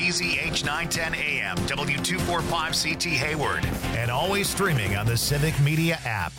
WBZH 910 AM, W245CT Hayward, and always streaming on the Civic Media app.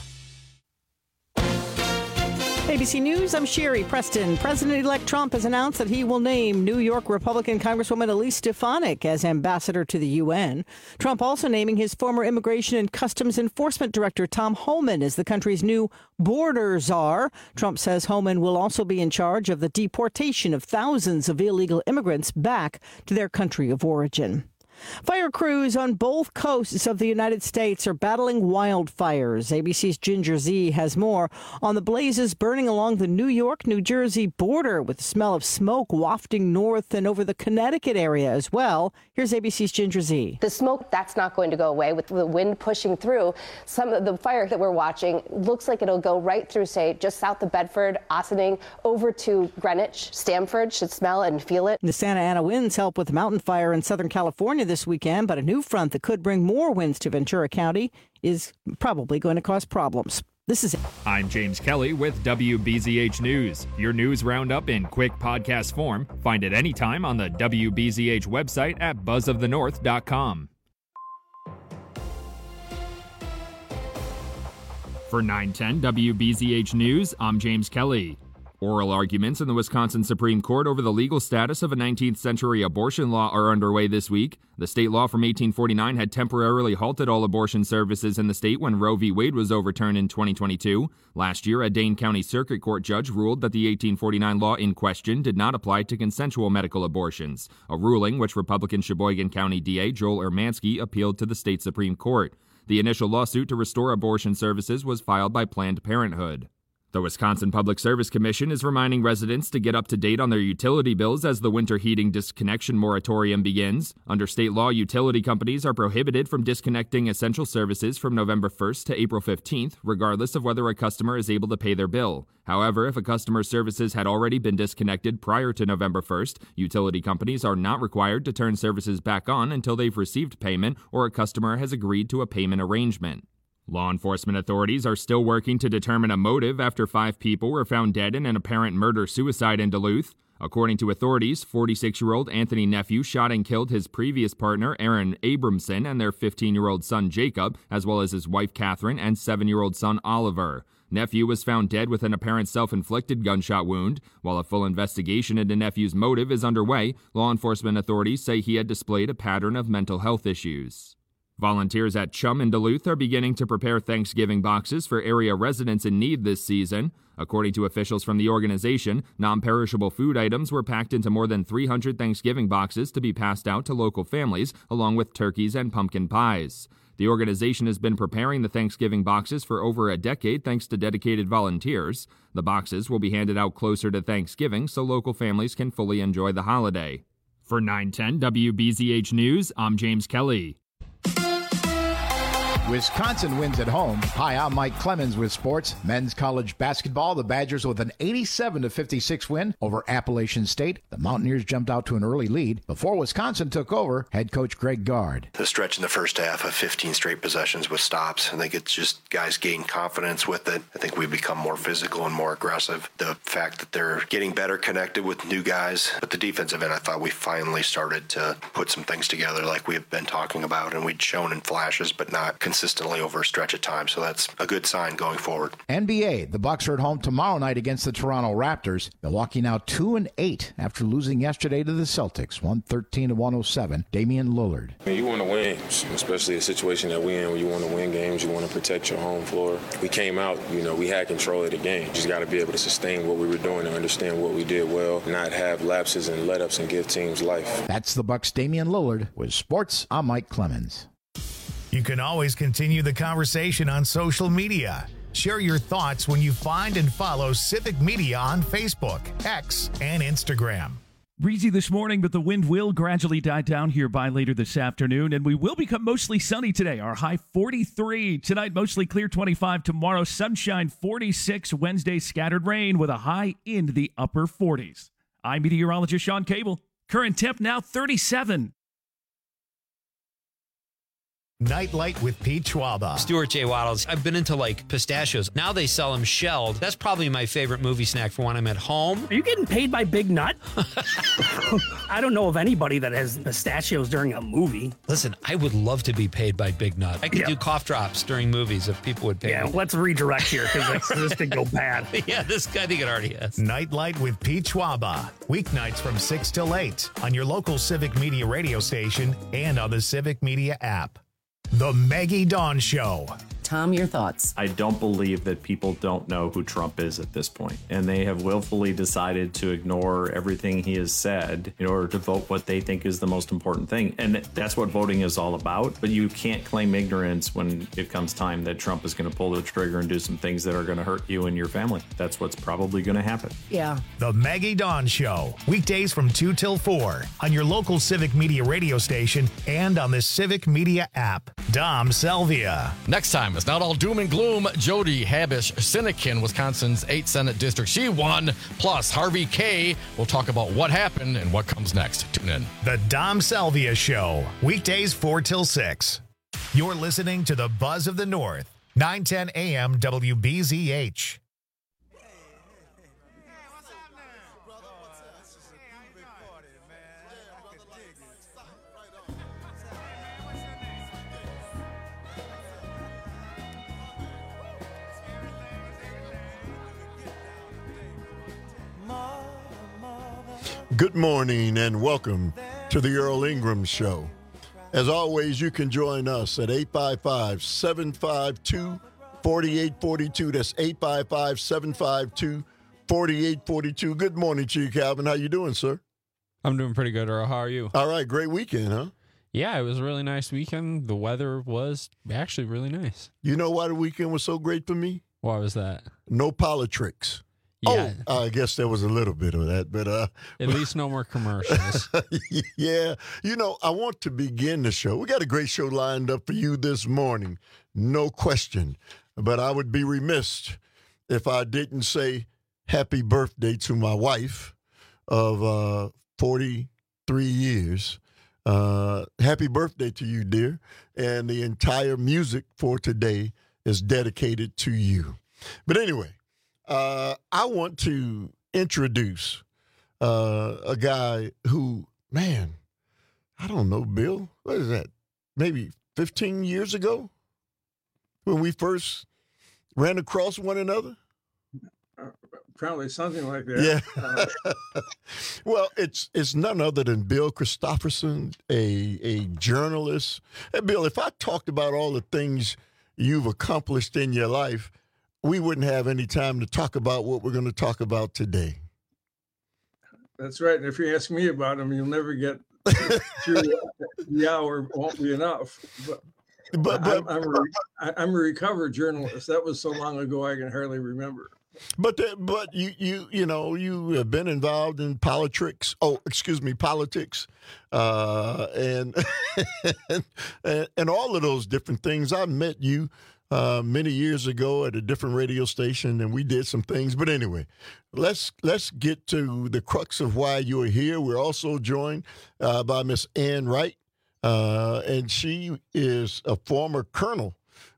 ABC News, I'm Sherry Preston. President-elect Trump has announced that he will name New York Republican Congresswoman Elise Stefanik as ambassador to the UN. Trump also naming his former Immigration and Customs Enforcement Director Tom Homan as the country's new border czar. Trump says Homan will also be in charge of the deportation of thousands of illegal immigrants back to their country of origin. Fire crews on both coasts of the United States are battling wildfires. ABC's Ginger Z has more on the blazes burning along the New York-New Jersey border with the smell of smoke wafting north and over the Connecticut area as well. Here's ABC's Ginger Z. The smoke, that's not going to go away with the wind pushing through. Some of the fire that we're watching looks like it'll go right through, say, just south of Bedford, Ossining, over to Greenwich. Stamford should smell and feel it. The Santa Ana winds help with mountain fire in Southern California this weekend, but a new front that could bring more winds to Ventura County is probably going to cause problems. This is it. I'm James Kelly with WBZH News. Your news roundup in quick podcast form. Find it anytime on the WBZH website at buzzofthenorth.com. For 910 WBZH News, I'm James Kelly. Oral arguments in the Wisconsin Supreme Court over the legal status of a 19th century abortion law are underway this week. The state law from 1849 had temporarily halted all abortion services in the state when Roe v. Wade was overturned in 2022. Last year, a Dane County Circuit Court judge ruled that the 1849 law in question did not apply to consensual medical abortions, a ruling which Republican Sheboygan County DA Joel Ermansky appealed to the state Supreme Court. The initial lawsuit to restore abortion services was filed by Planned Parenthood. The Wisconsin Public Service Commission is reminding residents to get up to date on their utility bills as the winter heating disconnection moratorium begins. Under state law, utility companies are prohibited from disconnecting essential services from November 1st to April 15th, regardless of whether a customer is able to pay their bill. However, if a customer's services had already been disconnected prior to November 1st, utility companies are not required to turn services back on until they've received payment or a customer has agreed to a payment arrangement. Law enforcement authorities are still working to determine a motive after 5 people were found dead in an apparent murder-suicide in Duluth. According to authorities, 46-year-old Anthony Nephew shot and killed his previous partner, Aaron Abramson, and their 15-year-old son, Jacob, as well as his wife, Catherine, and 7-year-old son, Oliver. Nephew was found dead with an apparent self-inflicted gunshot wound. While a full investigation into Nephew's motive is underway, law enforcement authorities say he had displayed a pattern of mental health issues. Volunteers at Chum in Duluth are beginning to prepare Thanksgiving boxes for area residents in need this season. According to officials from the organization, non-perishable food items were packed into more than 300 Thanksgiving boxes to be passed out to local families, along with turkeys and pumpkin pies. The organization has been preparing the Thanksgiving boxes for over a decade thanks to dedicated volunteers. The boxes will be handed out closer to Thanksgiving so local families can fully enjoy the holiday. For 910 WBZH News, I'm James Kelly. Wisconsin wins at home. Hi, I'm Mike Clemens with sports. Men's college basketball, the Badgers with an 87-56 win over Appalachian State. The Mountaineers jumped out to an early lead. Before Wisconsin took over, head coach Greg Gard. The stretch in the first half of 15 straight possessions with stops. I think it's just guys gain confidence with it. I think we've become more physical and more aggressive. The fact that they're getting better connected with new guys. But the defensive end, I thought we finally started to put some things together like we have been talking about, and we'd shown in flashes, but not consistently over a stretch of time, so that's a good sign going forward. NBA, the Bucks are at home tomorrow night against the Toronto Raptors. Milwaukee now 2-8 after losing yesterday to the Celtics, 113-107. Damian Lillard. You want to win, especially a situation that we're in where you want to win games, you want to protect your home floor. We came out, we had control of the game. Just got to be able to sustain what we were doing and understand what we did well, not have lapses and let-ups and give teams life. That's the Bucks' Damian Lillard. With sports, I'm Mike Clemens. You can always continue the conversation on social media. Share your thoughts when you find and follow Civic Media on Facebook, X, and Instagram. Breezy this morning, but the wind will gradually die down here by later this afternoon, and we will become mostly sunny today. Our high 43. Tonight, mostly clear 25. Tomorrow, sunshine 46. Wednesday, scattered rain with a high in the upper 40s. I'm meteorologist Sean Cable. Current temp now 37. Nightlight with Pete Schwaba. Stuart J. Waddles. I've been into like pistachios. Now they sell them shelled. That's probably my favorite movie snack for when I'm at home. Are you getting paid by Big Nut? I don't know of anybody that has pistachios during a movie. Listen, I would love to be paid by Big Nut. I could do cough drops during movies if people would pay me. Yeah, let's redirect here because this could go bad. Yeah, I think it already has. Nightlight with Pete Schwaba. Weeknights from 6 till 8 on your local Civic Media radio station and on the Civic Media app. The Maggie Dawn Show. Tom, your thoughts? I don't believe that people don't know who Trump is at this point, and they have willfully decided to ignore everything he has said in order to vote what they think is the most important thing. And that's what voting is all about. But you can't claim ignorance when it comes time that Trump is going to pull the trigger and do some things that are going to hurt you and your family. That's what's probably going to happen. Yeah. The Maggie Dawn Show. Weekdays from 2 till 4 on your local Civic Media radio station and on the Civic Media app. Dom Salvia. Next time, it's not all doom and gloom. Jody Habush-Sinekin, Wisconsin's 8th Senate District. She won. Plus, Harvey K. will talk about what happened and what comes next. Tune in. The Dom Salvia Show. Weekdays 4 till 6. You're listening to the Buzz of the North. 910 AM WBZH. Good morning and welcome to the Earl Ingram Show. As always, you can join us at 855-752-4842. That's 855-752-4842. Good morning to you, Calvin. How you doing, sir? I'm doing pretty good, Earl. How are you? All right, great weekend, huh? Yeah, it was a really nice weekend. The weather was actually really nice. You know why the weekend was so great for me? Why was that? No politics. Yeah. Oh, I guess there was a little bit of that, but at least no more commercials. Yeah. You know, I want to begin the show. We got a great show lined up for you this morning, no question. But I would be remiss if I didn't say happy birthday to my wife of 43 years. Happy birthday to you, dear. And the entire music for today is dedicated to you. But anyway, I want to introduce a guy who, man, I don't know, Bill, what is that? Maybe 15 years ago when we first ran across one another? Probably something like that. Yeah. Well, it's none other than Bill Christopherson, a journalist. Hey, Bill, if I talked about all the things you've accomplished in your life, we wouldn't have any time to talk about what we're going to talk about today. That's right. And if you ask me about them, you'll never get through the hour. Won't be enough. But I'm a recovered journalist. That was so long ago I can hardly remember. But you know, you have been involved in politics. Politics, and and all of those different things. I met you many years ago at a different radio station, and we did some things. But anyway, let's get to the crux of why you're here. We're also joined by Miss Ann Wright, and she is a former colonel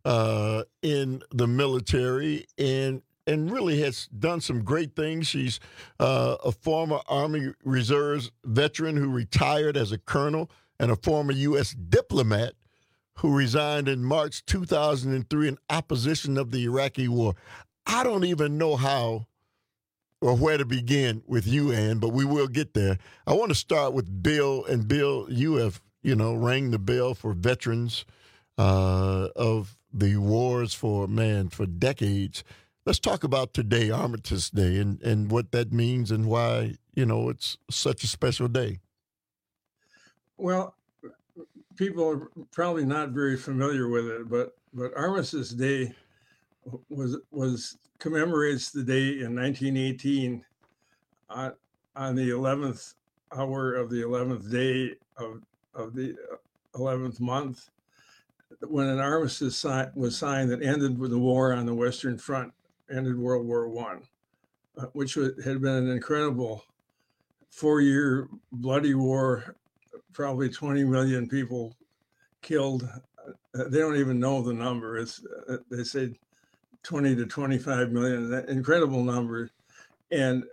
in the military and really has done some great things. She's a former Army Reserves veteran who retired as a colonel and a former U.S. diplomat who resigned in March 2003 in opposition of the Iraqi war. I don't even know how or where to begin with you, Ann, but we will get there. I want to start with Bill. And Bill, you have, rang the bell for veterans of the wars for decades. Let's talk about today, Armistice Day, and what that means and why, it's such a special day. Well, people are probably not very familiar with it, but Armistice Day commemorates the day in 1918 on the 11th hour of the 11th day of the 11th month, when an armistice was signed that ended with the war on the Western Front, ended World War I, which had been an incredible 4-year bloody war, probably 20 million people killed, they don't even know the number. It's they say 20 to 25 million, that incredible number. And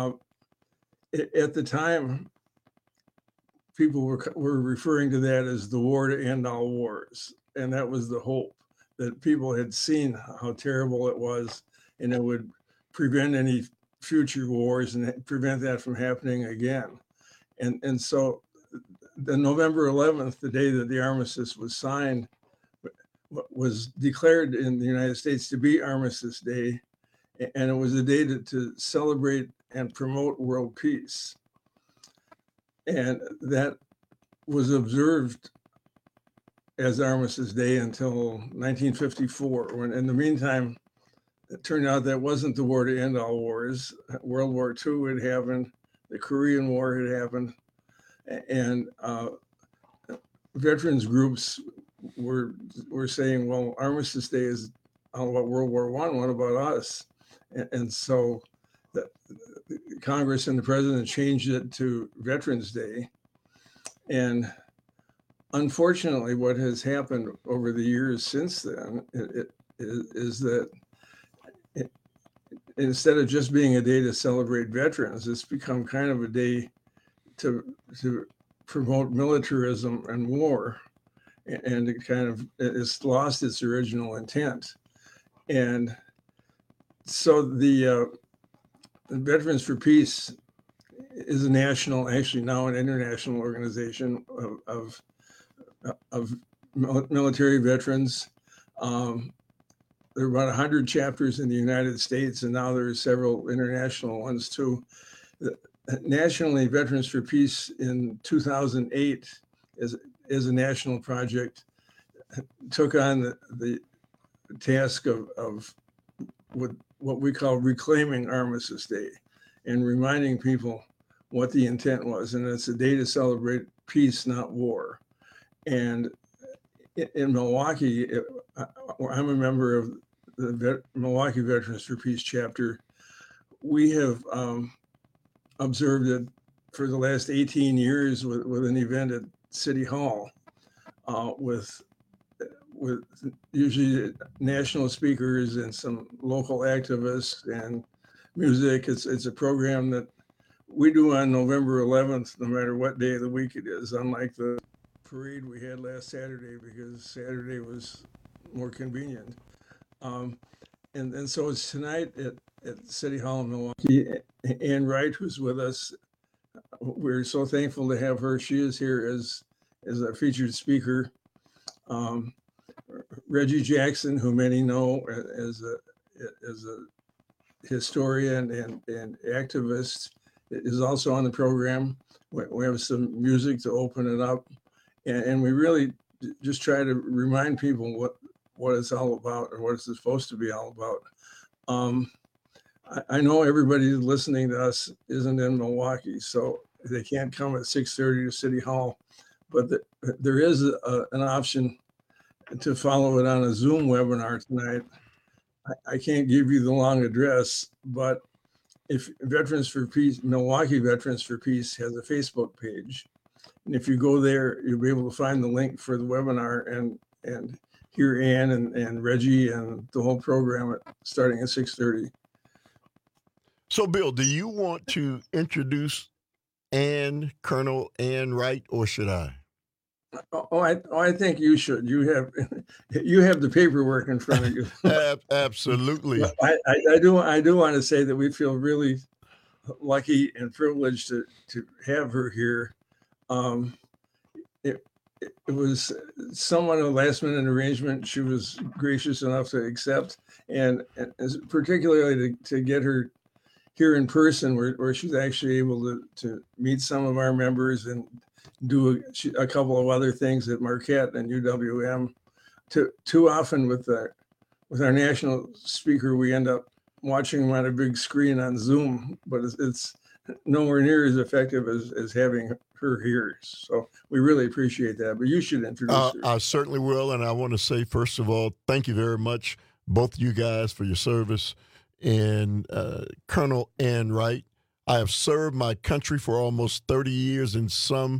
at the time, people were referring to that as the war to end all wars. And that was the hope, that people had seen how terrible it was, and it would prevent any future wars and prevent that from happening again. And so the November 11th, the day that the armistice was signed, was declared in the United States to be Armistice Day, and it was a day to celebrate and promote world peace. And that was observed as Armistice Day until 1954, when in the meantime, it turned out that wasn't the war to end all wars. World War II had happened, the Korean War had happened, and veterans groups were saying, well, Armistice Day is all about World War I, what about us? And so the Congress and the president changed it to Veterans Day. And unfortunately, what has happened over the years since then is that instead of just being a day to celebrate veterans, it's become kind of a day to promote militarism and war. And it's lost its original intent. And so the Veterans for Peace is a national, actually now an international organization of military veterans. There are about 100 chapters in the United States, and now there are several international ones too. Nationally, Veterans for Peace in 2008 is a national project, took on the task of what we call reclaiming Armistice Day and reminding people what the intent was. And it's a day to celebrate peace, not war. And in Milwaukee, I'm a member of the Milwaukee Veterans for Peace chapter. We have observed it for the last 18 years with an event at City Hall with usually national speakers and some local activists and music. It's a program that we do on November 11th, no matter what day of the week it is, unlike the parade we had last Saturday, because Saturday was more convenient. And so it's tonight at City Hall in Milwaukee. Ann Wright, who's with us, we're so thankful to have her. She is here as a featured speaker. Reggie Jackson, who many know as a historian and activist, is also on the program. We have some music to open it up, and we really just try to remind people what it's all about, or what it's supposed to be all about. I know everybody listening to us isn't in Milwaukee, so they can't come at 6:30 to City Hall, but there is an option to follow it on a Zoom webinar tonight. I can't give you the long address, but if Veterans for Peace, Milwaukee Veterans for Peace has a Facebook page. And if you go there, you'll be able to find the link for the webinar and hear Ann and Reggie and the whole program starting at 6:30. So, Bill, do you want to introduce Ann, Colonel Ann Wright, or should I? I think you should. You have the paperwork in front of you. Absolutely. I do want to say that we feel really lucky and privileged to have her here. It was somewhat a last minute arrangement. She was gracious enough to accept, and particularly to get her here in person, where she's actually able to meet some of our members and do a couple of other things at Marquette and UWM. Too often with our national speaker, we end up watching him on a big screen on Zoom, but it's nowhere near as effective as having her here. So we really appreciate that. But you should introduce her. I certainly will. And I want to say, first of all, thank you very much, both you guys, for your service. And Colonel Ann Wright, I have served my country for almost 30 years in some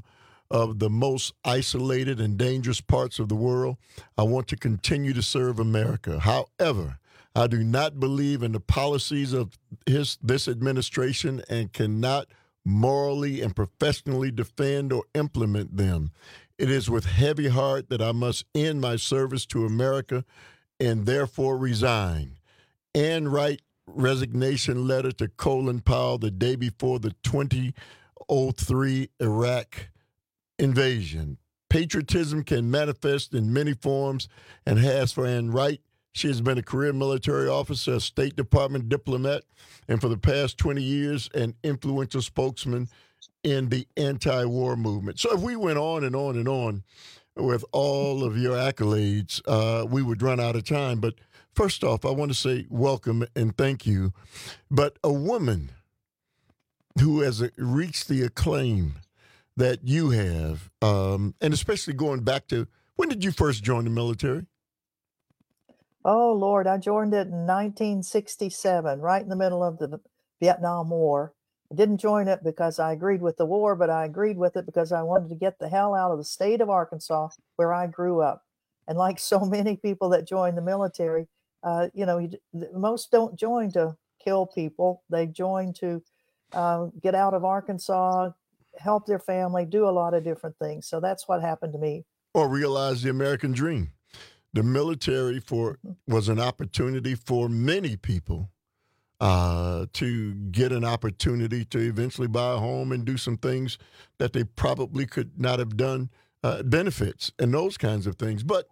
of the most isolated and dangerous parts of the world. I want to continue to serve America. However, I do not believe in the policies of this administration and cannot morally and professionally defend or implement them. It is with heavy heart that I must end my service to America and therefore resign and write resignation letter to Colin Powell the day before the 2003 Iraq invasion. Patriotism can manifest in many forms and has for Ann Wright. She has been a career military officer, a State Department diplomat, and for the past 20 years, an influential spokesman in the anti-war movement. So if we went on and on and on with all of your accolades, we would run out of time. But first off, I want to say welcome and thank you. But a woman who has reached the acclaim that you have, and especially going back to, when did you first join the military? Oh, Lord, I joined it in 1967, right in the middle of the Vietnam War. I didn't join it because I agreed with the war, but I agreed with it because I wanted to get the hell out of the state of Arkansas where I grew up. And like so many people that join the military, most don't join to kill people. They join to get out of Arkansas, help their family, do a lot of different things. So that's what happened to me. Or realize the American dream. The military was an opportunity for many people to get an opportunity to eventually buy a home and do some things that they probably could not have done, benefits and those kinds of things. But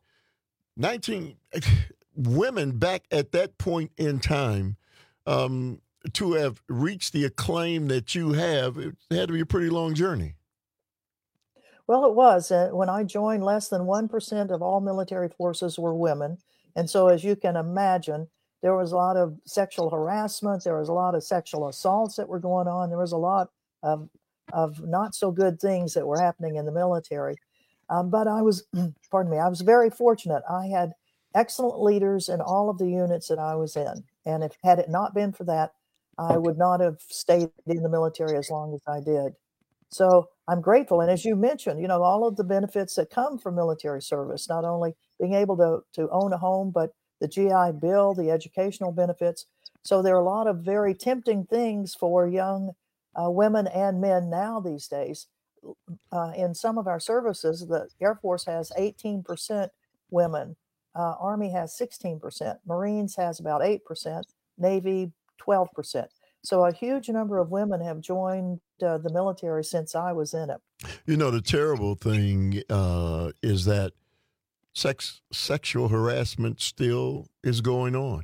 women back at that point in time, to have reached the acclaim that you have, it had to be a pretty long journey. Well, it was. When I joined, less than 1% of all military forces were women. And so, as you can imagine, there was a lot of sexual harassment. There was a lot of sexual assaults that were going on. There was a lot of not so good things that were happening in the military. But I was, I was very fortunate. I had excellent leaders in all of the units that I was in. And had it not been for that, I would not have stayed in the military as long as I did. So I'm grateful. And as you mentioned, all of the benefits that come from military service, not only being able to own a home, but the GI Bill, the educational benefits. So there are a lot of very tempting things for young women and men now these days. In some of our services, the Air Force has 18% women. Army has 16%. Marines has about 8%. Navy, 12%. So a huge number of women have joined the military since I was in it. The terrible thing is that sexual harassment still is going on.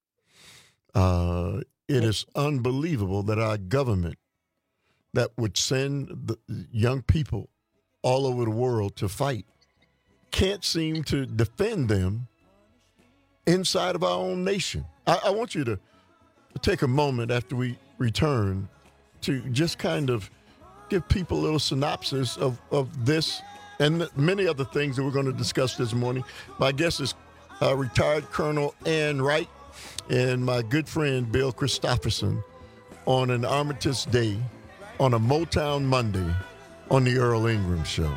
It is unbelievable that our government that would send the young people all over the world to fight can't seem to defend them inside of our own nation. I want you to take a moment after we return to just kind of give people a little synopsis of this and many other things that we're going to discuss this morning. My guest is retired Colonel Ann Wright and my good friend Bill Christopherson on an Armistice Day on a Motown Monday on the Earl Ingram Show.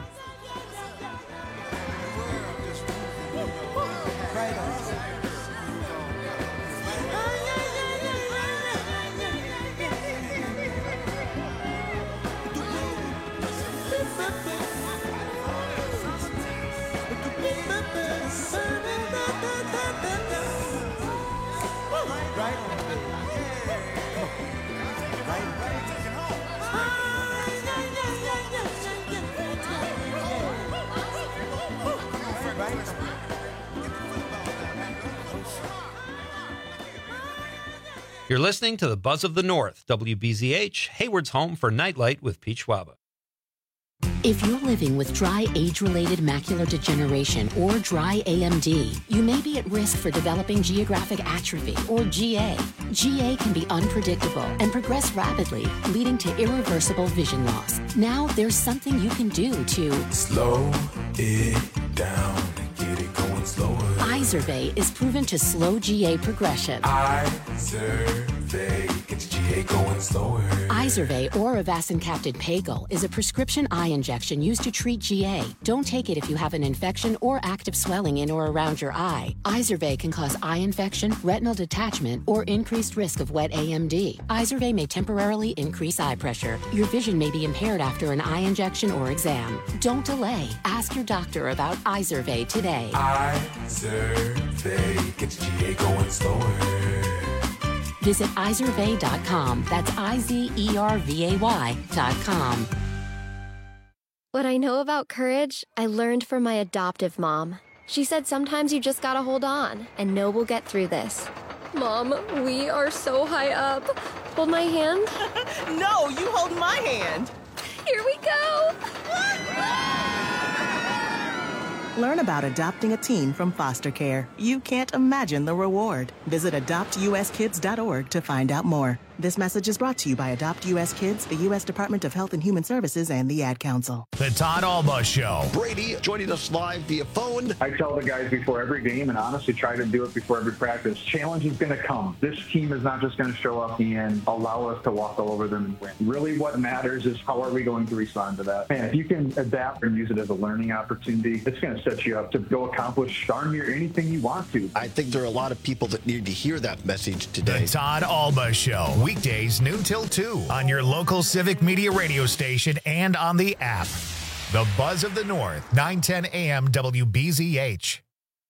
You're listening to the Buzz of the North, WBZH, Hayward's home for Nightlight with Pete Schwaba. If you're living with dry age-related macular degeneration or dry AMD, you may be at risk for developing geographic atrophy or GA. GA can be unpredictable and progress rapidly, leading to irreversible vision loss. Now there's something you can do to slow it down and get it going slower. Izervay is proven to slow GA progression. Izervay gets GA going slower. Izervay or avacincaptad Pagel is a prescription eye injection used to treat GA. Don't take it if you have an infection or active swelling in or around your eye. Izervay can cause eye infection, retinal detachment, or increased risk of wet AMD. Izervay may temporarily increase eye pressure. Your vision may be impaired after an eye injection or exam. Don't delay. Ask your doctor about Izervay today. Izervay gets GA going slower. Visit Izervay.com. That's IZERVAY.com. What I know about courage, I learned from my adoptive mom. She said sometimes you just gotta hold on and know we'll get through this. Mom, we are so high up. Hold my hand. No, you hold my hand. Here we go. Learn about adopting a teen from foster care. You can't imagine the reward. Visit adoptuskids.org to find out more. This message is brought to you by Adopt U.S. Kids, the U.S. Department of Health and Human Services, and the Ad Council. The Todd Alba Show. Brady joining us live via phone. I tell the guys before every game, and honestly try to do it before every practice, challenge is going to come. This team is not just going to show up and allow us to walk all over them and win. Really what matters is how are we going to respond to that. And if you can adapt and use it as a learning opportunity, it's going to set you up to go accomplish darn near anything you want to. I think there are a lot of people that need to hear that message today. The Todd Alba Show. Weekdays noon till 2 on your local Civic Media radio station and on the app. The Buzz of the North, 910 AM WBZH.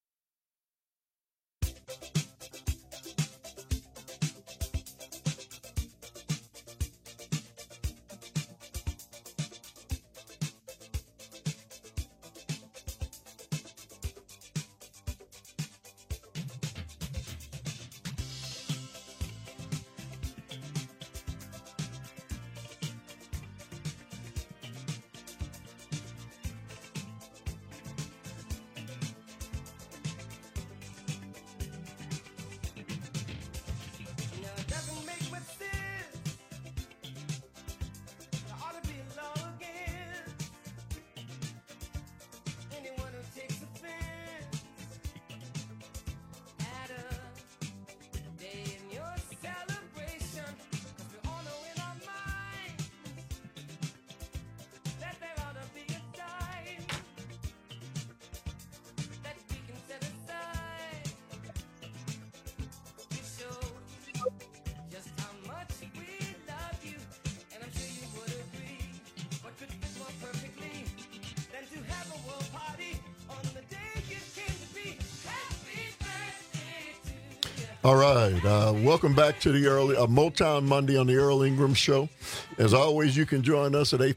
All right. Welcome back to the Motown Monday on the Earl Ingram Show. As always, you can join us at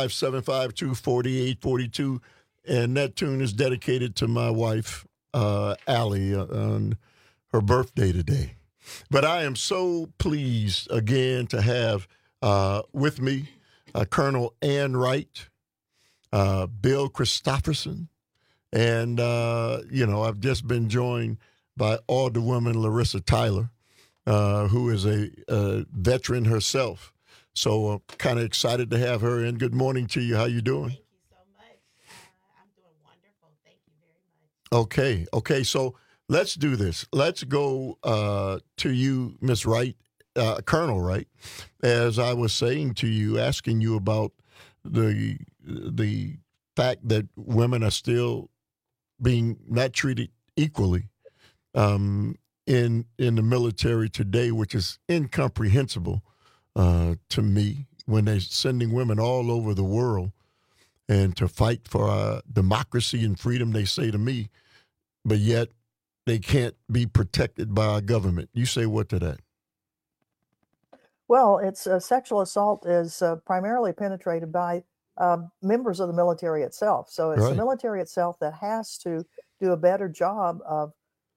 855-752-4842. And that tune is dedicated to my wife, Allie, on her birthday today. But I am so pleased again to have with me Colonel Ann Wright, Bill Christopherson, and, I've just been joined by Alderwoman Larissa Tyler, who is a veteran herself. So kind of excited to have her in. Good morning to you. How you doing? Thank you so much. I'm doing wonderful. Thank you very much. Okay. So let's do this. Let's go to you, Miss Wright, Colonel Wright. As I was saying to you, asking you about the fact that women are still being not treated equally in the military today, which is incomprehensible to me when they're sending women all over the world and to fight for democracy and freedom, they say to me, but yet they can't be protected by our government. You say what to that? Well, it's sexual assault is primarily penetrated by members of the military itself. So it's the military itself that has to do a better job of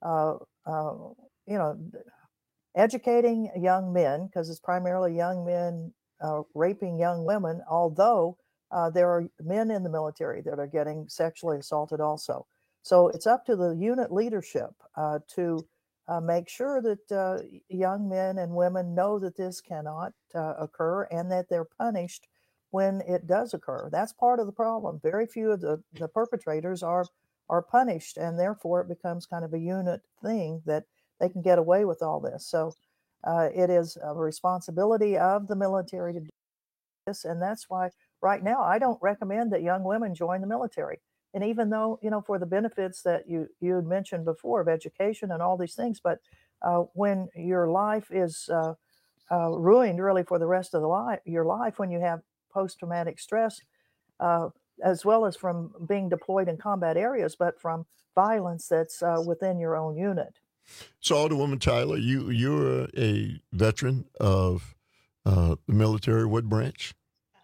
educating young men, because it's primarily young men raping young women, although there are men in the military that are getting sexually assaulted also. So it's up to the unit leadership to make sure that young men and women know that this cannot occur and that they're punished when it does occur. That's part of the problem. Very few of the perpetrators are are punished, and therefore it becomes kind of a unit thing that they can get away with all this. So it is a responsibility of the military to do this, and that's why right now I don't recommend that young women join the military. And even though, for the benefits that you had mentioned before of education and all these things, but when your life is ruined really for the rest of your life, when you have post-traumatic stress, as well as from being deployed in combat areas, but from violence that's within your own unit. So, Alderwoman Tyler, you're a veteran of the military. What branch?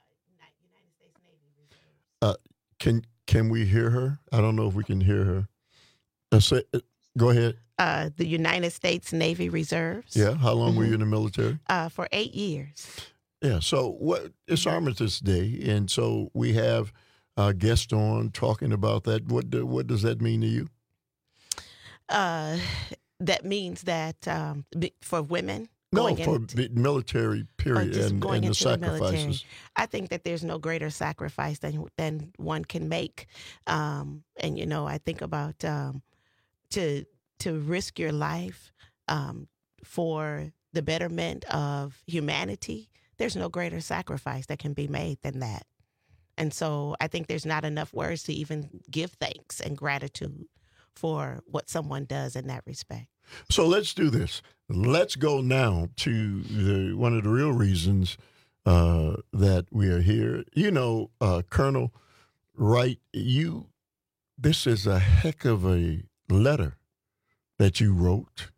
United States Navy. Can we hear her? I don't know if we can hear her. Go ahead. The United States Navy Reserves. Yeah. How long were you in the military? For 8 years. Yeah. So it's Armistice Day, and so we have guests on talking about that. What does that mean to you? That means that for women. No, for the military period and the sacrifices. I think that there's no greater sacrifice than one can make. And, I think about to risk your life for the betterment of humanity. There's no greater sacrifice that can be made than that. And so I think there's not enough words to even give thanks and gratitude for what someone does in that respect. So let's do this. Let's go now to one of the real reasons that we are here. Colonel Wright, this is a heck of a letter that you wrote,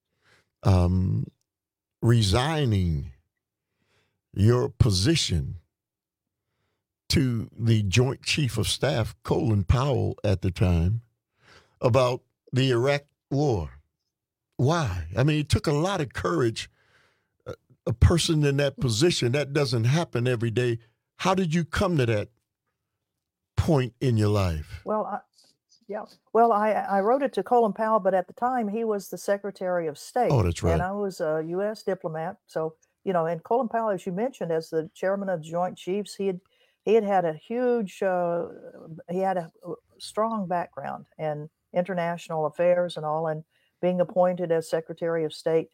resigning your position to the Joint Chief of Staff, Colin Powell, at the time, about the Iraq War. Why? I mean, it took a lot of courage. A person in that position, that doesn't happen every day. How did you come to that point in your life? Well, I wrote it to Colin Powell, but at the time he was the Secretary of State. Oh, that's right. And I was a U.S. diplomat. So, and Colin Powell, as you mentioned, as the chairman of the Joint Chiefs, he had a huge, he had a strong background in international affairs and all, and being appointed as Secretary of State.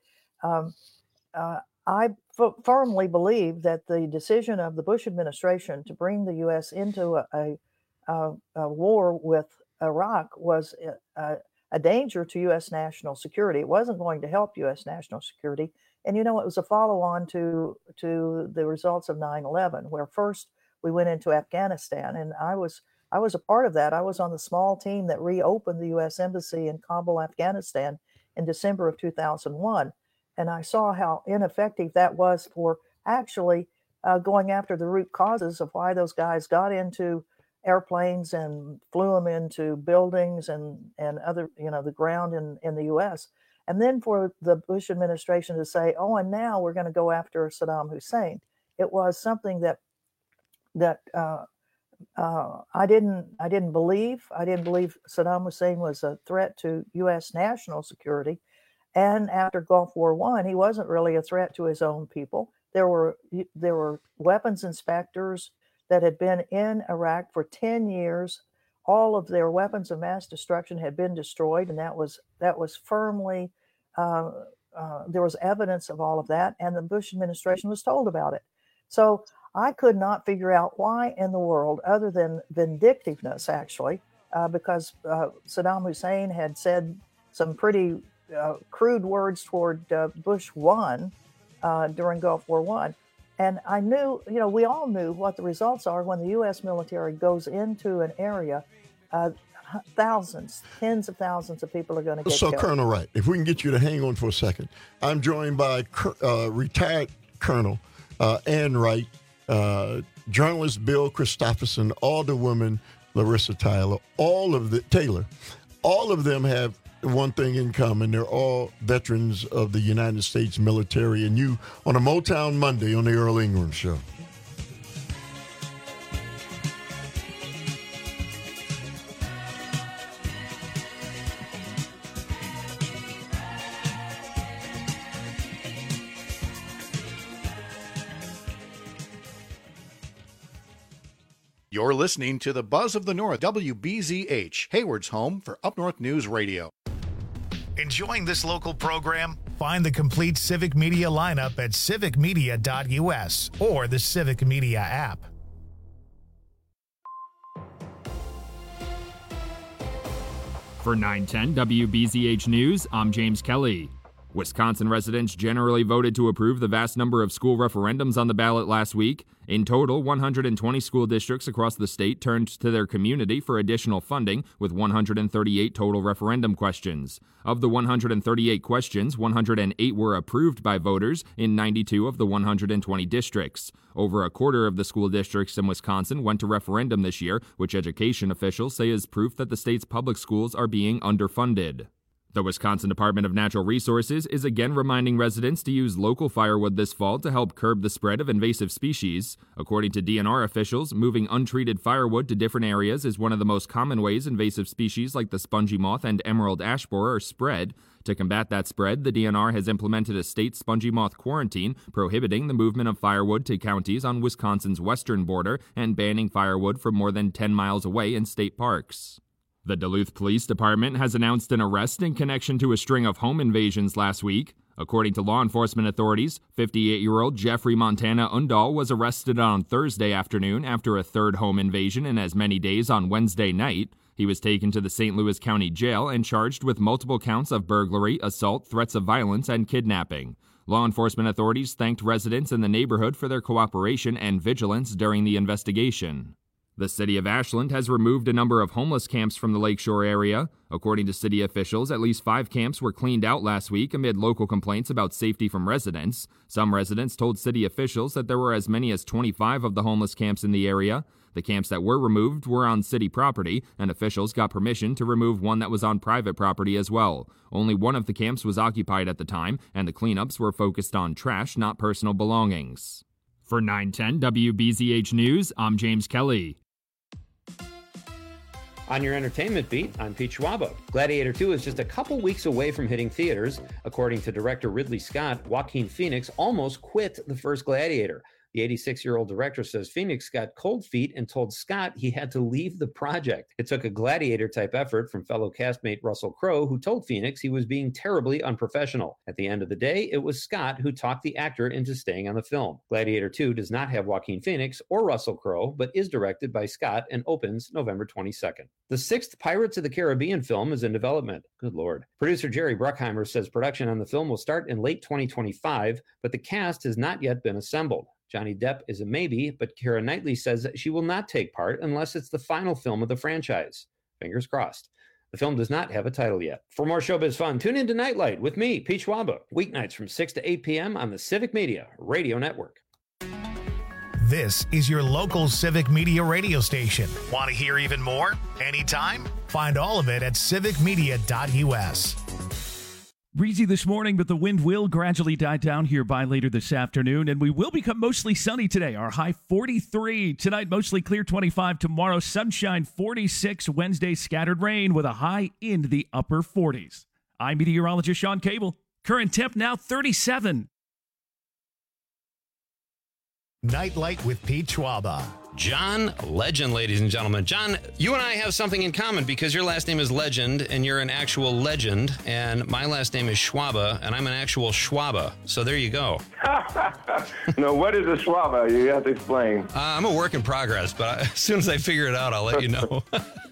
I firmly believe that the decision of the Bush administration to bring the U.S. into a war with Iraq was a danger to U.S. national security. It wasn't going to help U.S. national security. And, it was a follow-on to the results of 9/11, where first we went into Afghanistan, and I was a part of that. I was on the small team that reopened the U.S. Embassy in Kabul, Afghanistan in December of 2001. And I saw how ineffective that was for actually going after the root causes of why those guys got into airplanes and flew them into buildings and other, the ground in the U.S. And then for the Bush administration to say, oh, and now we're going to go after Saddam Hussein. It was something that I didn't believe. I didn't believe Saddam Hussein was a threat to U.S. national security. And after Gulf War I, he wasn't really a threat to his own people. There were weapons inspectors that had been in Iraq for 10 years. All of their weapons of mass destruction had been destroyed, and that was firmly there was evidence of all of that, and the Bush administration was told about it. So I could not figure out why in the world, other than vindictiveness, actually, because Saddam Hussein had said some pretty crude words toward Bush 1 during Gulf War I. And I knew, we all knew what the results are when the U.S. military goes into an area. Thousands, tens of thousands of people are going to get killed. So, Colonel Wright, if we can get you to hang on for a second. I'm joined by retired Colonel Ann Wright, journalist Bill Christopherson, Alderwoman Larissa Taylor. All of them have one thing in common. They're all veterans of the United States military. And you on a Motown Monday on the Earl Ingram Show. You're listening to the Buzz of the North, WBZH, Hayward's home for Up North News Radio. Enjoying this local program? Find the complete Civic Media lineup at civicmedia.us or the Civic Media app. For 910 WBZH News, I'm James Kelly. Wisconsin residents generally voted to approve the vast number of school referendums on the ballot last week. In total, 120 school districts across the state turned to their community for additional funding, with 138 total referendum questions. Of the 138 questions, 108 were approved by voters in 92 of the 120 districts. Over a quarter of the school districts in Wisconsin went to referendum this year, which education officials say is proof that the state's public schools are being underfunded. The Wisconsin Department of Natural Resources is again reminding residents to use local firewood this fall to help curb the spread of invasive species. According to DNR officials, moving untreated firewood to different areas is one of the most common ways invasive species like the spongy moth and emerald ash borer are spread. To combat that spread, the DNR has implemented a state spongy moth quarantine, prohibiting the movement of firewood to counties on Wisconsin's western border and banning firewood from more than 10 miles away in state parks. The Duluth Police Department has announced an arrest in connection to a string of home invasions last week. According to law enforcement authorities, 58-year-old Jeffrey Montana Undahl was arrested on Thursday afternoon after a third home invasion in as many days on Wednesday night. He was taken to the St. Louis County Jail and charged with multiple counts of burglary, assault, threats of violence, and kidnapping. Law enforcement authorities thanked residents in the neighborhood for their cooperation and vigilance during the investigation. The city of Ashland has removed a number of homeless camps from the Lakeshore area. According to city officials, at least 5 camps were cleaned out last week amid local complaints about safety from residents. Some residents told city officials that there were as many as 25 of the homeless camps in the area. The camps that were removed were on city property, and officials got permission to remove one that was on private property as well. Only one of the camps was occupied at the time, and the cleanups were focused on trash, not personal belongings. For 910 WBZH News, I'm James Kelly. On your entertainment beat, I'm Pete Schwaba. Gladiator 2 is just a couple weeks away from hitting theaters. According to director Ridley Scott, Joaquin Phoenix almost quit the first Gladiator. The 86-year-old director says Phoenix got cold feet and told Scott he had to leave the project. It took a Gladiator-type effort from fellow castmate Russell Crowe, who told Phoenix he was being terribly unprofessional. At the end of the day, it was Scott who talked the actor into staying on the film. Gladiator 2 does not have Joaquin Phoenix or Russell Crowe, but is directed by Scott and opens November 22nd. The 6th Pirates of the Caribbean film is in development. Good Lord. Producer Jerry Bruckheimer says production on the film will start in late 2025, but the cast has not yet been assembled. Johnny Depp is a maybe, but Keira Knightley says that she will not take part unless it's the final film of the franchise. Fingers crossed. The film does not have a title yet. For more showbiz fun, tune in to Nightlight with me, Pete Schwaba, weeknights from 6 to 8 p.m. on the Civic Media Radio Network. This is your local Civic Media radio station. Want to hear even more? Anytime? Find all of it at civicmedia.us. Breezy this morning, but the wind will gradually die down here by later this afternoon, and we will become mostly sunny today. Our high 43. Tonight, mostly clear 25. Tomorrow, sunshine 46. Wednesday, scattered rain with a high in the upper 40s. I'm meteorologist Sean Cable. Current temp now 37. Nightlight with Pete Schwaba. John Legend, ladies and gentlemen. John, you and I have something in common because your last name is Legend and you're an actual legend, and my last name is Schwaba and I'm an actual Schwaba. So there you go. No, what is a Schwaba? You have to explain. I'm a work in progress, but as soon as I figure it out, I'll let you know.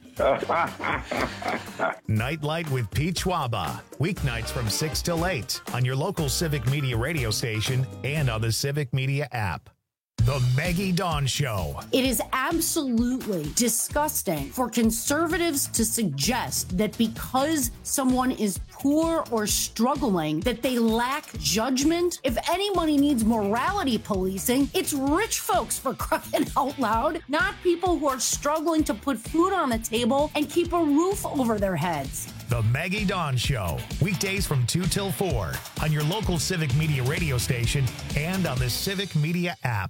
Nightlight with Pete Schwaba. Weeknights from 6 till 8 on your local Civic Media radio station and on the Civic Media app. The Maggie Dawn Show. It is absolutely disgusting for conservatives to suggest that because someone is poor or struggling, that they lack judgment. If anybody needs morality policing, it's rich folks, for crying out loud, not people who are struggling to put food on the table and keep a roof over their heads. The Maggie Dawn Show. Weekdays from 2 till 4 on your local Civic Media radio station and on the Civic Media app.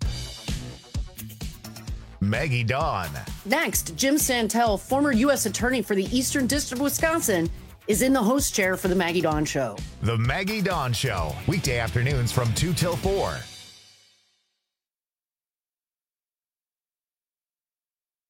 Maggie Dawn. Next, Jim Santel, former U.S. Attorney for the Eastern District of Wisconsin, is in the host chair for the Maggie Dawn Show. The Maggie Dawn Show. Weekday afternoons from 2 till 4.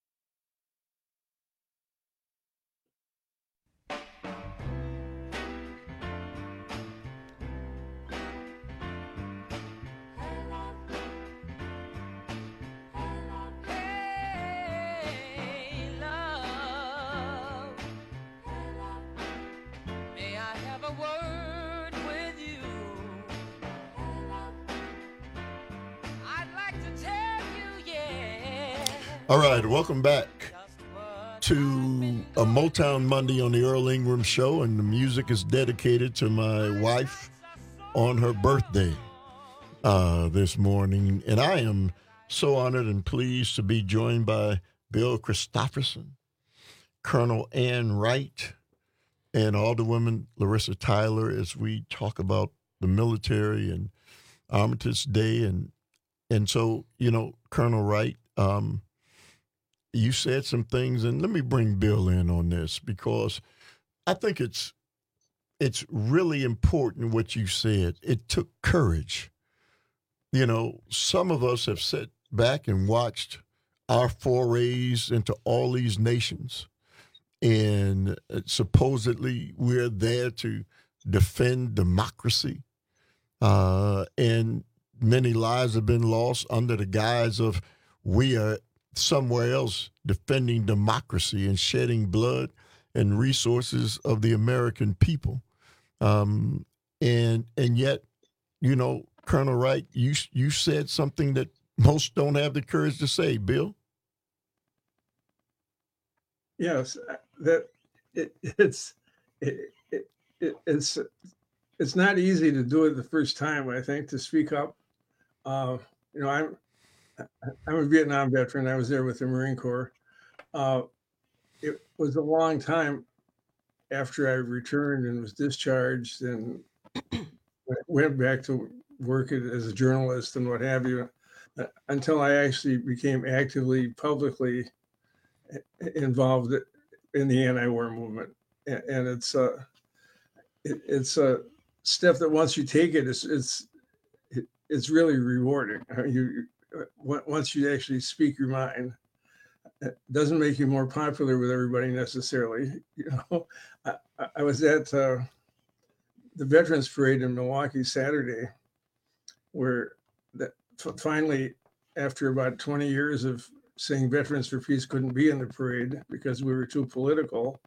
All right, welcome back to a Motown Monday on the Earl Ingram Show, and the music is dedicated to my wife on her birthday this morning. And I am so honored and pleased to be joined by Bill Christopherson, Colonel Ann Wright, and Alderwoman Larissa Tyler as we talk about the military and Armistice Day. And so, you know, Colonel Wright, you said some things, and let me bring Bill in on this because I think it's really important what you said. It took courage. You know, some of us have sat back and watched our forays into all these nations, and supposedly we're there to defend democracy, and many lives have been lost under the guise of we are somewhere else defending democracy and shedding blood and resources of the American people. And yet, you know, Colonel Wright, you said something that most don't have the courage to say, Bill. Yes, that it's not easy to do it the first time, I think, to speak up. You know, I'm a Vietnam veteran. I was there with the Marine Corps. It was a long time after I returned and was discharged and went back to work as a journalist and what have you, until I actually became actively, publicly involved in the anti-war movement. And it's a step that once you take it, it's really rewarding. Once you actually speak your mind, it doesn't make you more popular with everybody necessarily. You know, I was at the Veterans Parade in Milwaukee Saturday, where finally, after about 20 years of saying Veterans for Peace couldn't be in the parade because we were too political,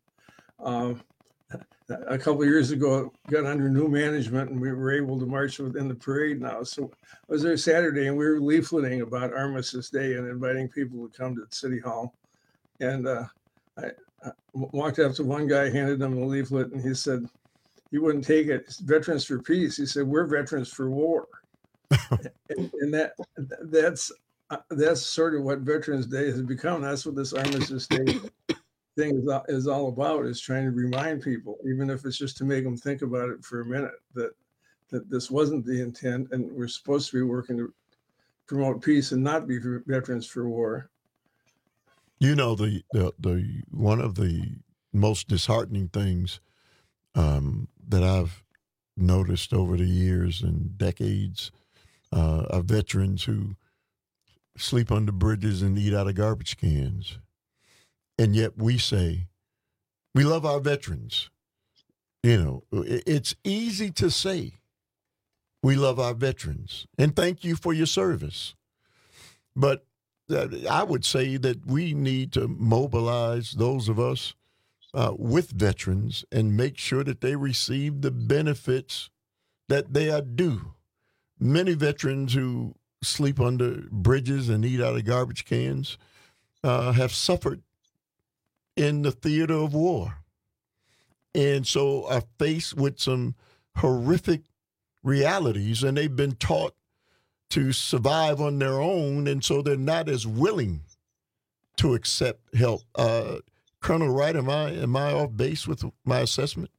a couple of years ago, got under new management and we were able to march within the parade now. So I was there Saturday and we were leafleting about Armistice Day and inviting people to come to City Hall. And I walked up to one guy, handed him a leaflet, and he said, he wouldn't take it. It's Veterans for Peace. He said, we're veterans for war. and that's sort of what Veterans Day has become. That's what this Armistice Day thing is all about, is trying to remind people, even if it's just to make them think about it for a minute, that this wasn't the intent and we're supposed to be working to promote peace and not be veterans for war. You know, the one of the most disheartening things that I've noticed over the years and decades are veterans who sleep under bridges and eat out of garbage cans. And yet we say, we love our veterans. You know, it's easy to say we love our veterans and thank you for your service. But I would say that we need to mobilize those of us with veterans and make sure that they receive the benefits that they are due. Many veterans who sleep under bridges and eat out of garbage cans have suffered in the theater of war, and so are faced with some horrific realities, and they've been taught to survive on their own, and so they're not as willing to accept help. Colonel Wright, am I off base with my assessment?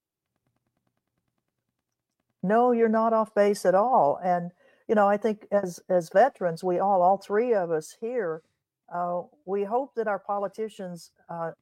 No, you're not off base at all. And you know, I think as veterans, we all three of us here, we hope that our politicians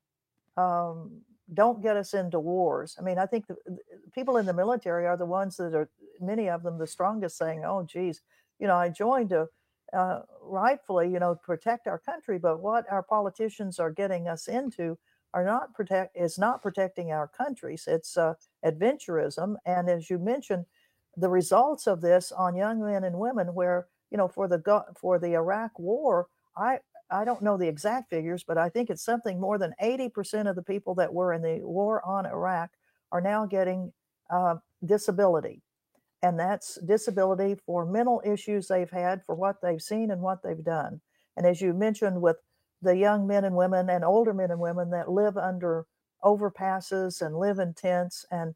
don't get us into wars. I mean, I think the people in the military are the ones that are, many of them, the strongest, saying, "Oh, geez, you know, I joined to rightfully, you know, protect our country, but what our politicians are getting us into is not protecting our countries. It's adventurism." And as you mentioned, the results of this on young men and women, where, you know, for the Iraq War, I don't know the exact figures, but I think it's something more than 80% of the people that were in the war on Iraq are now getting disability. And that's disability for mental issues they've had, for what they've seen and what they've done. And as you mentioned with the young men and women and older men and women that live under overpasses and live in tents and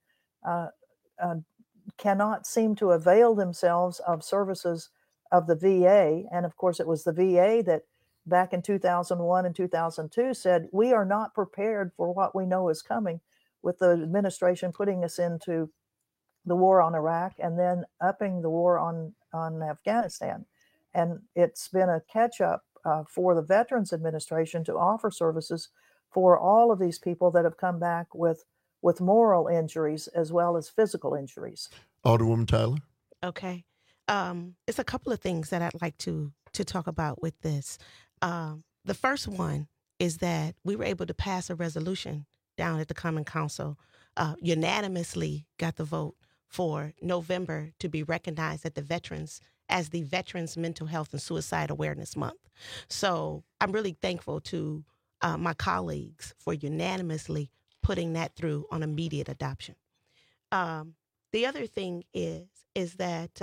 cannot seem to avail themselves of services of the VA. And of course, it was the VA that back in 2001 and 2002 said, we are not prepared for what we know is coming, with the administration putting us into the war on Iraq and then upping the war on Afghanistan. And it's been a catch up for the Veterans Administration to offer services for all of these people that have come back with moral injuries as well as physical injuries. Alderwoman Tyler. Okay. It's a couple of things that I'd like to talk about with this. The first one is that we were able to pass a resolution down at the Common Council, unanimously got the vote for November to be recognized as the Veterans Mental Health and Suicide Awareness Month. So I'm really thankful to my colleagues for unanimously putting that through on immediate adoption. The other thing is that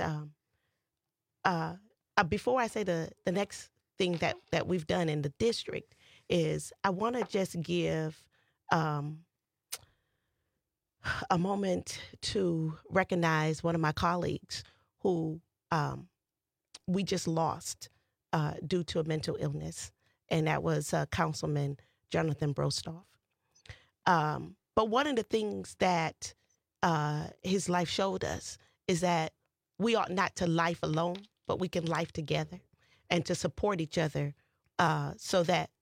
before I say the next thing that we've done in the district is I want to just give a moment to recognize one of my colleagues who we just lost due to a mental illness, and that was Councilman Jonathan Brostoff. But one of the things that his life showed us is that we ought not to life alone, but we can life together and to support each other so that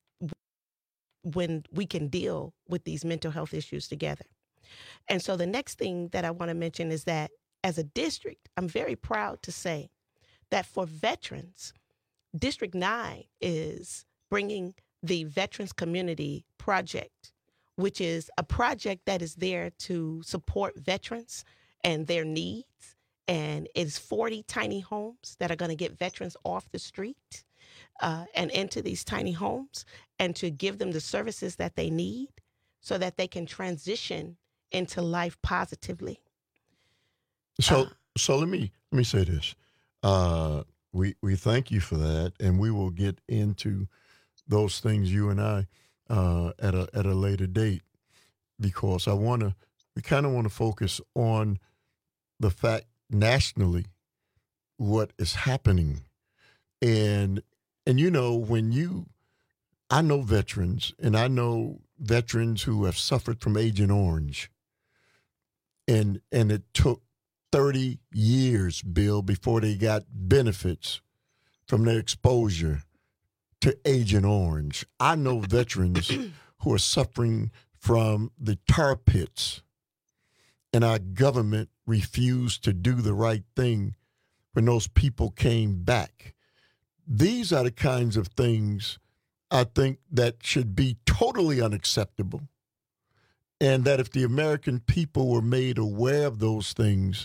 when we can deal with these mental health issues together. And so the next thing that I want to mention is that as a district, I'm very proud to say that for veterans, District 9 is bringing the Veterans Community Project, which is a project that is there to support veterans and their needs. And it's 40 tiny homes that are going to get veterans off the street and into these tiny homes and to give them the services that they need so that they can transition into life positively. So let me say this. We thank you for that, and we will get into those things, you and I, at a later date, because we kind of want to focus on the fact nationally what is happening, and you know, I know veterans, and I know veterans who have suffered from Agent Orange, and it took 30 years, Bill, before they got benefits from their exposure to Agent Orange. I know veterans who are suffering from the tar pits, and our government refused to do the right thing when those people came back. These are the kinds of things I think that should be totally unacceptable, and that if the American people were made aware of those things,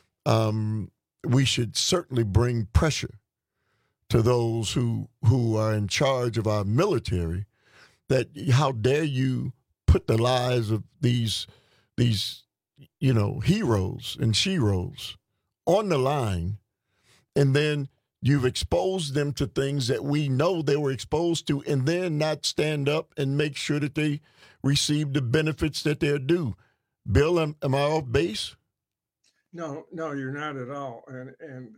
we should certainly bring pressure to those who are in charge of our military, that how dare you put the lives of these heroes and sheroes on the line, and then you've exposed them to things that we know they were exposed to, and then not stand up and make sure that they receive the benefits that they're due. Bill, am I off base? No, you're not at all. And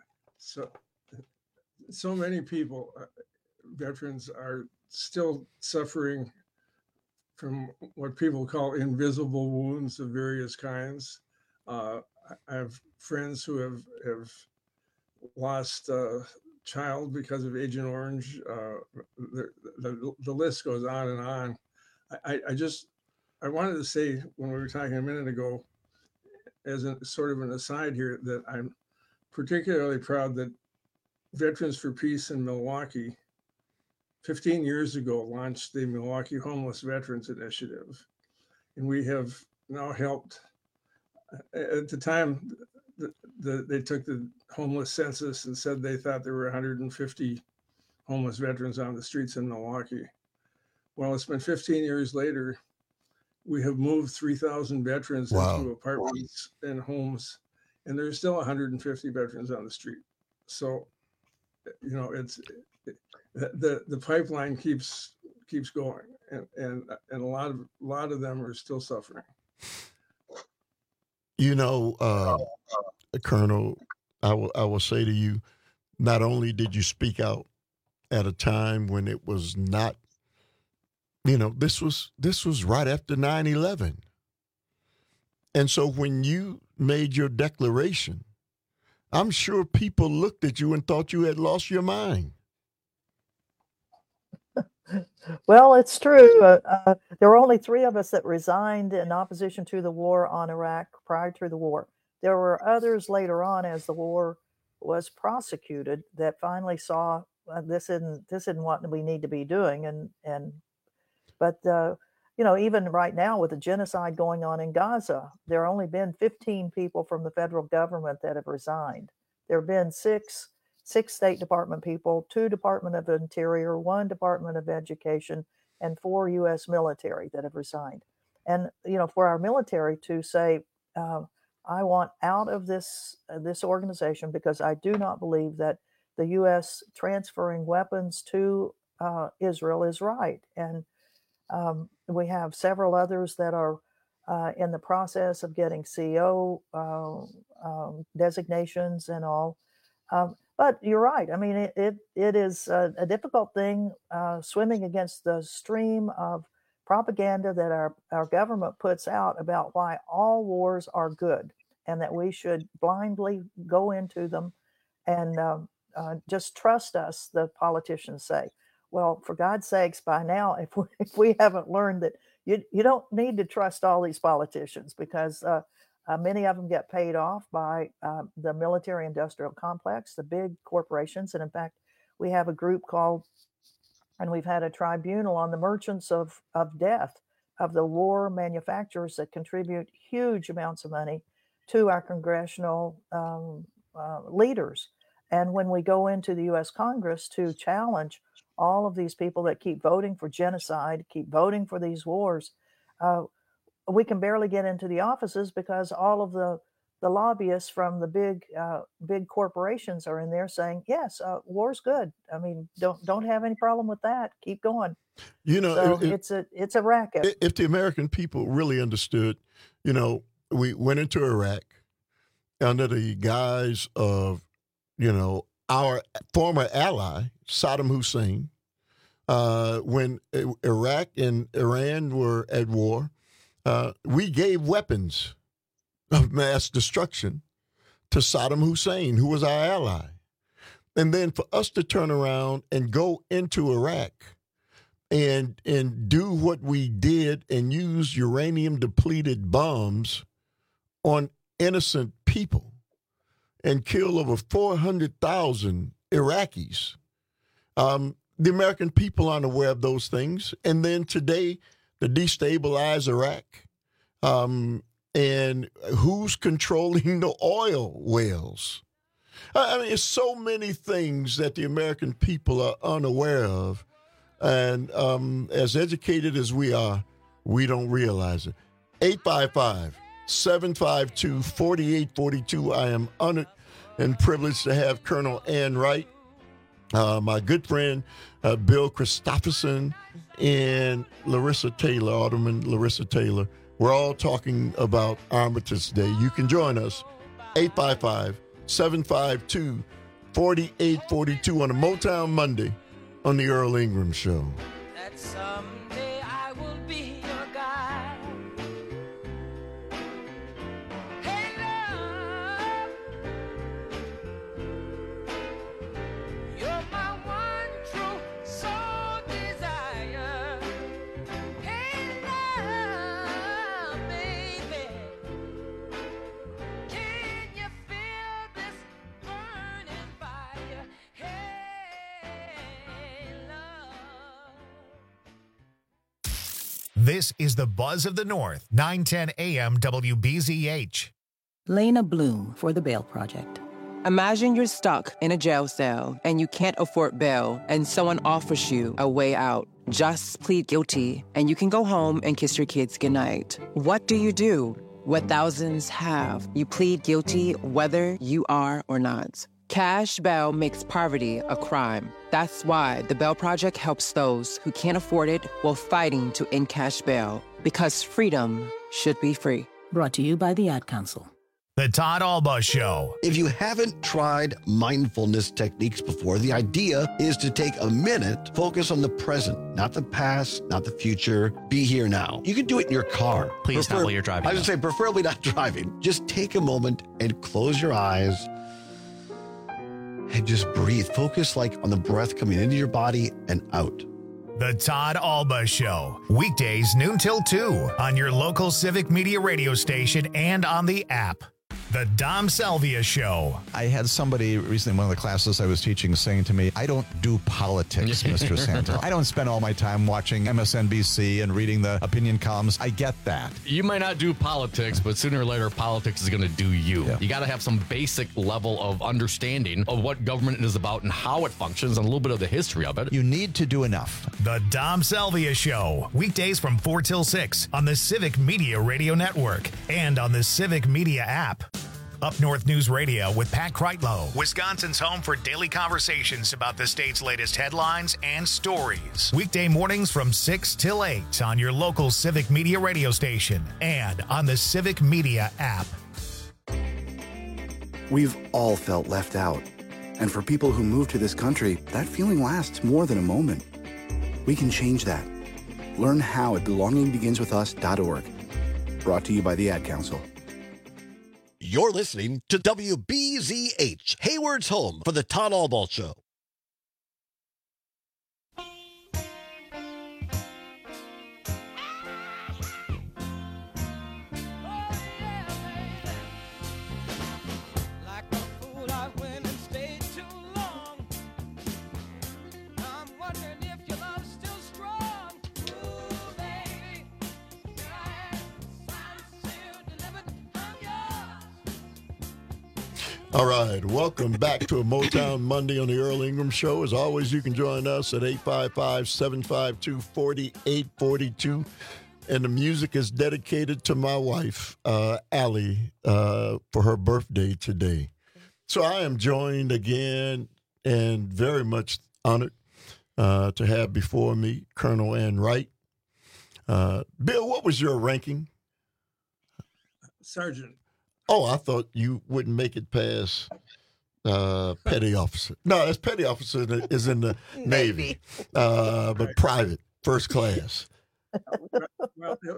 so many people, veterans, are still suffering from what people call invisible wounds of various kinds. I have friends who have lost a child because of Agent Orange. The list goes on and on. I wanted to say, when we were talking a minute ago, as a sort of an aside here, that I'm particularly proud that Veterans for Peace in Milwaukee 15 years ago launched the Milwaukee Homeless Veterans Initiative. And we have now helped, at the time, they took the homeless census and said they thought there were 150 homeless veterans on the streets in Milwaukee. Well, it's been 15 years later. We have moved 3,000 veterans into apartments and homes, and there's still 150 veterans on the street. So, you know, the pipeline keeps keeps going, and a lot of them are still suffering. You know, Colonel, I will say to you, not only did you speak out at a time when it was not, this was right after 9/11. And so when you made your declaration, I'm sure people looked at you and thought you had lost your mind. Well, it's true. There were only 3 of us that resigned in opposition to the war on Iraq prior to the war. There were others later on as the war was prosecuted that finally saw this isn't what we need to be doing. But even right now with the genocide going on in Gaza, there have only been 15 people from the federal government that have resigned. There have been six State Department people, 2 Department of Interior, 1 Department of Education, and 4 U.S. military that have resigned. And, for our military to say, I want out of this organization because I do not believe that the U.S. transferring weapons to Israel is right. And we have several others that are in the process of getting CO designations and all. But you're right. I mean, it is a difficult thing swimming against the stream of propaganda that our government puts out about why all wars are good and that we should blindly go into them and just trust us, the politicians say. Well, for God's sakes, by now, if we haven't learned that you don't need to trust all these politicians because many of them get paid off by the military-industrial complex, the big corporations. And in fact, we have a group called, and we've had a tribunal on the merchants of death, of the war manufacturers that contribute huge amounts of money to our congressional leaders. And when we go into the U.S. Congress to challenge all of these people that keep voting for genocide, keep voting for these wars, we can barely get into the offices because all of the lobbyists from the big corporations are in there saying, yes, war's good. I mean, don't have any problem with that. Keep going. So it's a racket. If the American people really understood, we went into Iraq under the guise of, our former ally, Saddam Hussein, when Iraq and Iran were at war. We gave weapons of mass destruction to Saddam Hussein, who was our ally. And then for us to turn around and go into Iraq and do what we did and use uranium-depleted bombs on innocent people and kill over 400,000 Iraqis. The American people aren't aware of those things. And then today, to destabilize Iraq, and who's controlling the oil wells? I mean, it's so many things that the American people are unaware of. And as educated as we are, we don't realize it. 855-752-4842. I am honored and privileged to have Colonel Ann Wright, my good friend Bill Christopherson, and Larissa Taylor, Alderman Larissa Taylor. We're all talking about Armistice Day. You can join us, 855-752-4842 on a Motown Monday on the Earl Ingram Show. That someday I will be your guy. Hey, love, you're my one true soul desire. Hey, love, baby, can you feel this burning fire? This is the Buzz of the North, 910 AM WBZH. Lena Bloom for the Bail Project. Imagine you're stuck in a jail cell and you can't afford bail and someone offers you a way out. Just plead guilty and you can go home and kiss your kids goodnight. What do? What thousands have. You plead guilty whether you are or not. Cash bail makes poverty a crime. That's why the Bail Project helps those who can't afford it while fighting to end cash bail. Because freedom should be free. Brought to you by the Ad Council. The Todd Alba Show. If you haven't tried mindfulness techniques before, the idea is to take a minute, focus on the present, not the past, not the future. Be here now. You can do it in your car. Please not while you're driving. I would say preferably not driving. Just take a moment and close your eyes and just breathe. Focus on the breath coming into your body and out. The Todd Alba Show. Weekdays noon till 2 on your local Civic Media radio station and on the app. The Dom Salvia Show. I had somebody recently in one of the classes I was teaching saying to me, I don't do politics, Mr. Santel. I don't spend all my time watching MSNBC and reading the opinion columns. I get that. You might not do politics, but sooner or later, politics is going to do you. Yeah. You got to have some basic level of understanding of what government is about and how it functions and a little bit of the history of it. You need to do enough. The Dom Salvia Show. Weekdays from 4 till 6 on the Civic Media Radio Network and on the Civic Media app. Up North News Radio with Pat Kreitlow, Wisconsin's home for daily conversations about the state's latest headlines and stories. Weekday mornings from 6 till 8 on your local Civic Media radio station and on the Civic Media app. We've all felt left out. And for people who move to this country, that feeling lasts more than a moment. We can change that. Learn how at belongingbeginswithus.org. Brought to you by the Ad Council. You're listening to WBZH, Hayward's home for the Todd Alba Show. All right, welcome back to a Motown Monday on the Earl Ingram Show. As always, you can join us at 855-752-4842. And the music is dedicated to my wife, Allie, for her birthday today. So I am joined again and very much honored to have before me Colonel Ann Wright. Bill, what was your ranking? Sergeant. Oh, I thought you wouldn't make it past petty officer. No, that's petty officer is in the Navy, but private, first class. Well, there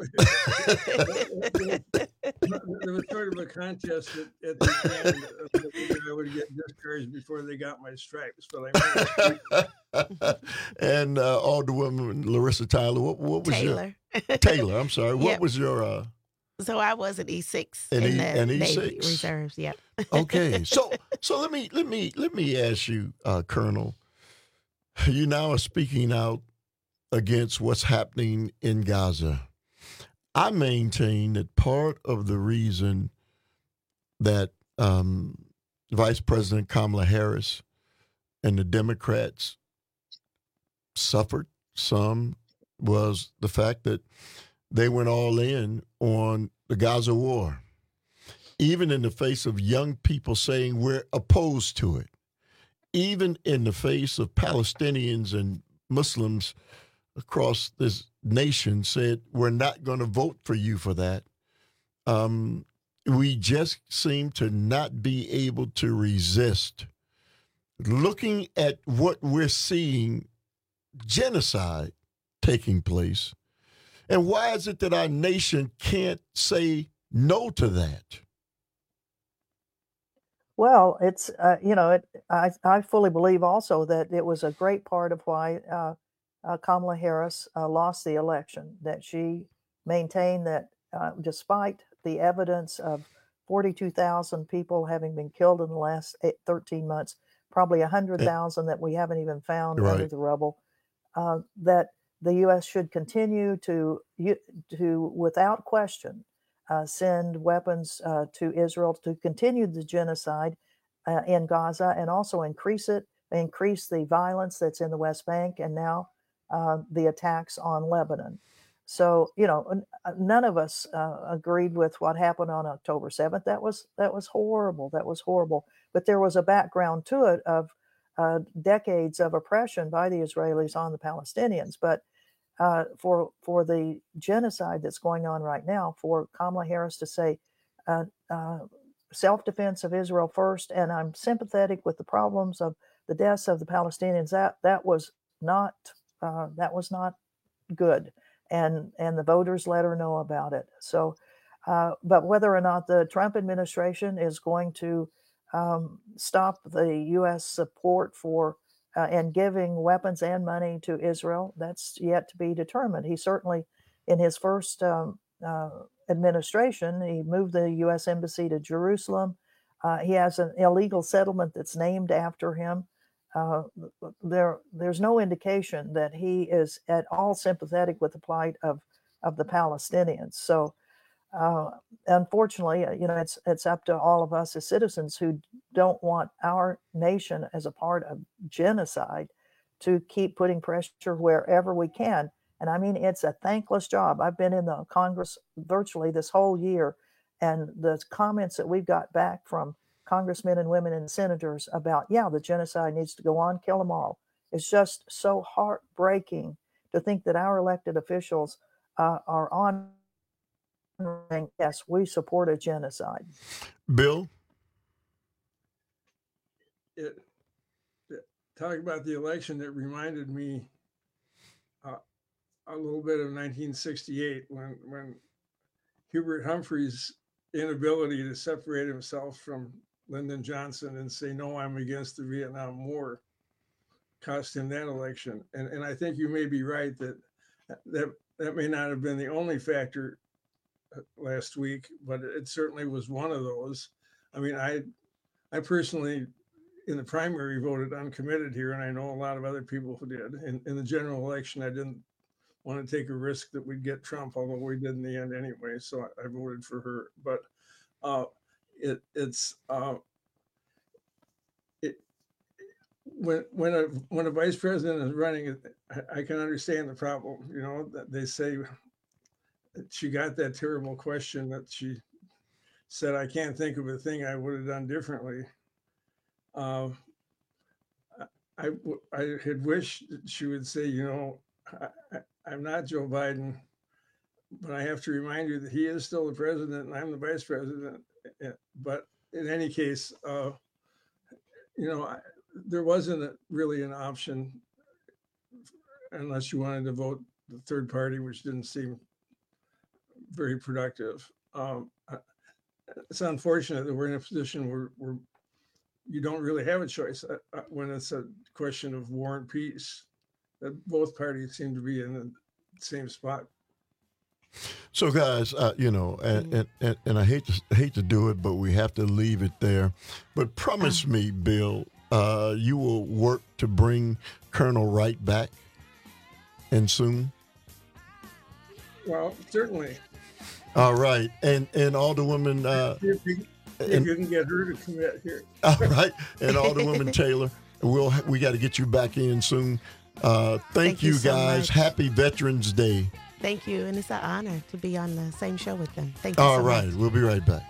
was sort of a contest at the end of whether I would get discharged before they got my stripes. But I and Alderwoman Larissa Tyler, what was Taylor. your Taylor? I'm sorry. What Yep. was your So I was an E6 An in an the Navy E6? Reserves. Yep. Okay, so let me ask you, Colonel. You now are speaking out against what's happening in Gaza. I maintain that part of the reason that Vice President Kamala Harris and the Democrats suffered some was the fact that they went all in on the Gaza war, even in the face of young people saying we're opposed to it, even in the face of Palestinians and Muslims across this nation said, we're not going to vote for you for that. We just seem to not be able to resist looking at what we're seeing, genocide taking place. And why is it that our nation can't say no to that? Well, it's, I fully believe also that it was a great part of why Kamala Harris lost the election, that she maintained that despite the evidence of 42,000 people having been killed in the last 13 months, probably 100,000 that we haven't even found under the rubble, that the U.S. should continue to without question, send weapons to Israel to continue the genocide in Gaza and also increase the violence that's in the West Bank and now the attacks on Lebanon. So, none of us agreed with what happened on October 7th. That was horrible. That was horrible. But there was a background to it of decades of oppression by the Israelis on the Palestinians. But for the genocide that's going on right now, for Kamala Harris to say self-defense of Israel first, and I'm sympathetic with the problems of the deaths of the Palestinians, that was not good. And the voters let her know about it. So, but whether or not the Trump administration is going to stop the U.S. support for and giving weapons and money to Israel, that's yet to be determined. He certainly, in his first administration, he moved the U.S. Embassy to Jerusalem. He has an illegal settlement that's named after him. There's no indication that he is at all sympathetic with the plight of the Palestinians. So, unfortunately, it's up to all of us as citizens who don't want our nation as a part of genocide to keep putting pressure wherever we can. And I mean, it's a thankless job. I've been in the Congress virtually this whole year, and the comments that we've got back from congressmen and women and senators about, the genocide needs to go on, kill them all. It's just so heartbreaking to think that our elected officials are on. Yes, we support a genocide. Bill? Talking about the election, it reminded me a little bit of 1968 when Hubert Humphrey's inability to separate himself from Lyndon Johnson and say, no, I'm against the Vietnam War, cost him that election. And I think you may be right that may not have been the only factor last week, but it certainly was one of those. I mean, I personally, in the primary, voted uncommitted here, and I know a lot of other people who did. In the general election, I didn't want to take a risk that we'd get Trump, although we did in the end anyway, so I voted for her. But when a vice president is running, I can understand the problem. That they say she got that terrible question that she said, I can't think of a thing I would have done differently. I had wished she would say, I'm not Joe Biden, but I have to remind you that he is still the president and I'm the vice president. But in any case, there wasn't really an option unless you wanted to vote the third party, which didn't seem very productive. It's unfortunate that we're in a position where you don't really have a choice when it's a question of war and peace. That both parties seem to be in the same spot. So, guys, and I hate to do it, but we have to leave it there. But promise me, Bill, you will work to bring Colonel Wright back, and soon. Well, certainly. All right, and Alderwoman. If you can get her to commit here. All right, and Alderwoman Taylor, we got to get you back in soon. Thank you so guys. much. Happy Veterans Day. Thank you, and it's an honor to be on the same show with them. Thank you All so right, much. we'll be right back.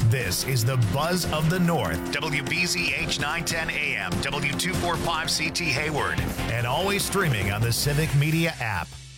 This is the Buzz of the North, WBZH 910 AM, W245CT Hayward, and always streaming on the Civic Media app.